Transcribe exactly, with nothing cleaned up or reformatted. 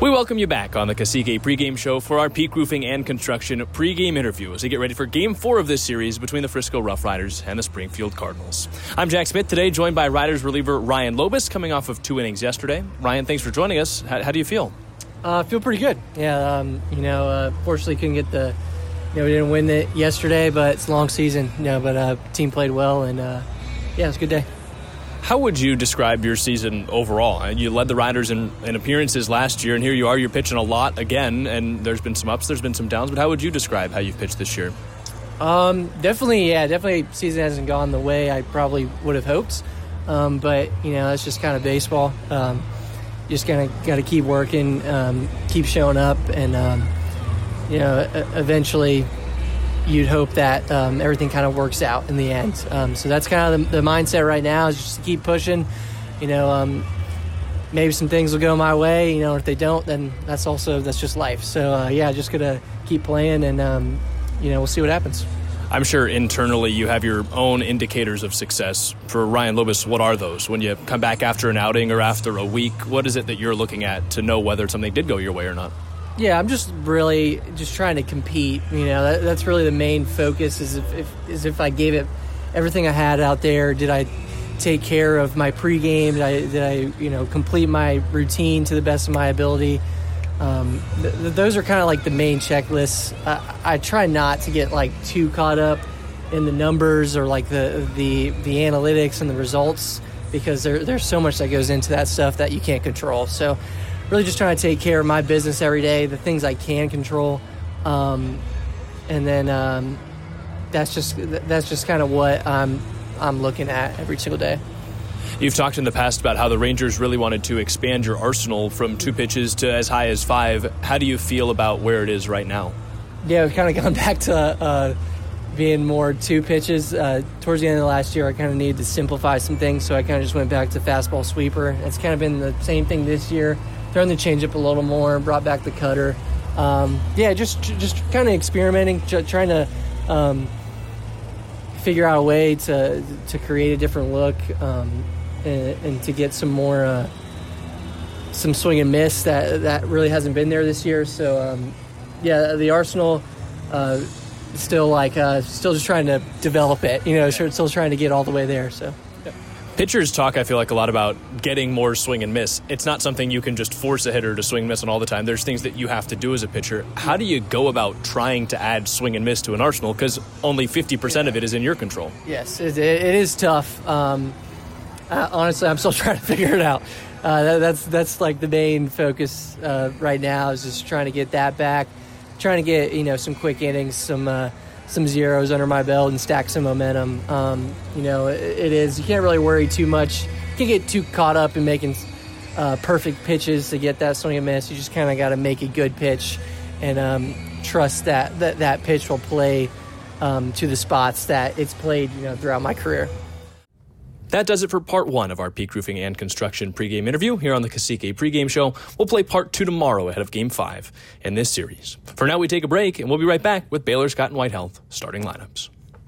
We welcome you back on the Cacique pregame show for our Peak Roofing and Construction pregame interview as we get ready for Game four of this series between the Frisco Rough Riders and the Springfield Cardinals. I'm Jack Smith today, joined by Riders reliever Ryan Lobus, coming off of two innings yesterday. Ryan, thanks for joining us. How, how do you feel? I uh, feel pretty good. Yeah, um, you know, uh, fortunately couldn't get the, you know, we didn't win it yesterday, but it's a long season, you know, but uh, team played well, and uh, yeah, it was a good day. How would you describe your season overall? You led the Riders in, in appearances last year, and here you are, you're pitching a lot again, and there's been some ups, there's been some downs, but how would you describe how you've pitched this year? Um, definitely, yeah, definitely season hasn't gone the way I probably would have hoped, um, but, you know, that's just kind of baseball. Um, you just kind of got to keep working, um, keep showing up, and, um, you know, eventually you'd hope that um, everything kind of works out in the end. Um, so that's kind of the, the mindset right now, is just to keep pushing. You know, um, maybe some things will go my way. You know, if they don't, then that's also that's just life. So uh, yeah, just gonna keep playing, and um, you know, we'll see what happens. I'm sure internally you have your own indicators of success. For Ryan Lobus, what are those? When you come back after an outing or after a week, what is it that you're looking at to know whether something did go your way or not? Yeah, I'm just really just trying to compete. You know, that, that's really the main focus. Is if, if is if I gave it everything I had out there. Did I take care of my pregame? Did I did I you know complete my routine to the best of my ability? Um, th- th- those are kind of like the main checklists. I, I try not to get like too caught up in the numbers or like the the the analytics and the results, because there there's so much that goes into that stuff that you can't control. So really just trying to take care of my business every day, the things I can control, um, and then um, that's just that's just kind of what I'm I'm looking at every single day. You've talked in the past about how the Rangers really wanted to expand your arsenal from two pitches to as high as five. How do you feel about where it is right now? Yeah, we've kind of gone back to uh, being more two pitches. Uh, towards the end of the last year, I kind of needed to simplify some things, so I kind of just went back to fastball sweeper. It's kind of been the same thing this year. Throwing the changeup a little more, brought back the cutter. Um, yeah, just just kind of experimenting, trying to um, figure out a way to to create a different look, um, and, and to get some more uh, some swing and miss that that really hasn't been there this year. So um, yeah, the arsenal uh, still like uh, still just trying to develop it. You know, still trying to get all the way there. So. Pitchers talk, I feel like, a lot about getting more swing and miss. It's not something you can just force a hitter to swing and miss on all the time. There's things that you have to do as a pitcher. How do you go about trying to add swing and miss to an arsenal? Because only fifty percent yeah. of it is in your control. Yes, it, it is tough. Um, uh, honestly, I'm still trying to figure it out. Uh, that, that's that's like the main focus uh, right now, is just trying to get that back, trying to get you know some quick innings, some uh, some zeros under my belt, and stack some momentum. Um, you know, it, it is, you can't really worry too much. You can't get too caught up in making uh, perfect pitches to get that swing and miss. You just kind of got to make a good pitch and um, trust that, that that pitch will play um, to the spots that it's played, you know, throughout my career. That does it for part one of our Peak Roofing and Construction pregame interview here on the Cacique pregame show. We'll play part two tomorrow ahead of game five in this series. For now, we take a break, and we'll be right back with Baylor Scott and White Health starting lineups.